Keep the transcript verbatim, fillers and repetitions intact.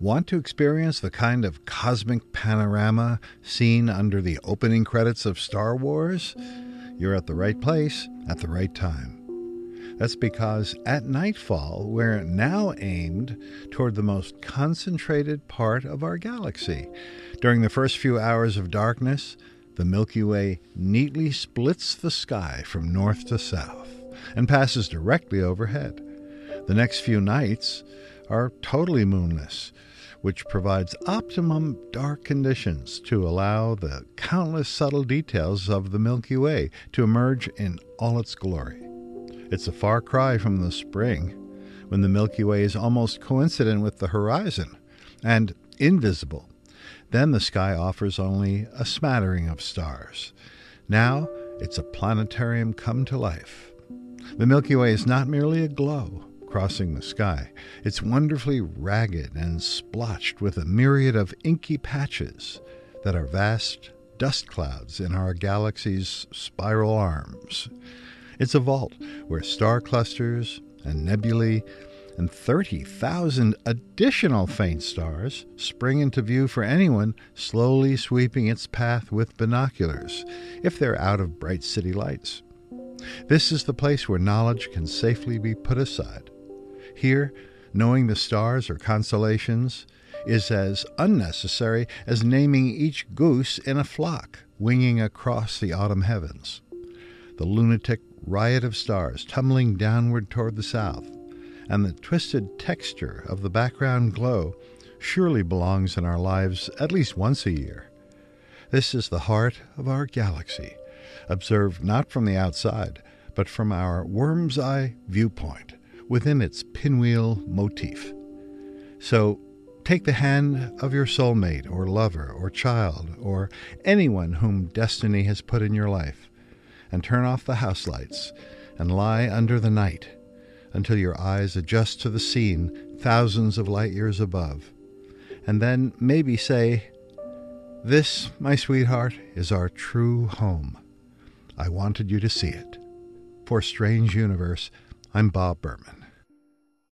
Want to experience the kind of cosmic panorama seen under the opening credits of Star Wars? You're at the right place at the right time. That's because at nightfall, we're now aimed toward the most concentrated part of our galaxy. During the first few hours of darkness, the Milky Way neatly splits the sky from north to south and passes directly overhead. The next few nights are totally moonless, which provides optimum dark conditions to allow the countless subtle details of the Milky Way to emerge in all its glory. It's a far cry from the spring, when the Milky Way is almost coincident with the horizon and invisible. Then the sky offers only a smattering of stars. Now it's a planetarium come to life. The Milky Way is not merely a glow crossing the sky. It's wonderfully ragged and splotched with a myriad of inky patches that are vast dust clouds in our galaxy's spiral arms. It's a vault where star clusters and nebulae and thirty thousand additional faint stars spring into view for anyone slowly sweeping its path with binoculars, if they're out of bright city lights. This is the place where knowledge can safely be put aside. Here, knowing the stars or constellations is as unnecessary as naming each goose in a flock winging across the autumn heavens. The lunatic riot of stars tumbling downward toward the south, and the twisted texture of the background glow surely belongs in our lives at least once a year. This is the heart of our galaxy, observed not from the outside, but from our worm's eye viewpoint, within its pinwheel motif. So take the hand of your soulmate or lover or child or anyone whom destiny has put in your life, and turn off the house lights and lie under the night until your eyes adjust to the scene thousands of light years above. And then maybe say, "This, my sweetheart, is our true home. I wanted you to see it." For Strange Universe, I'm Bob Berman.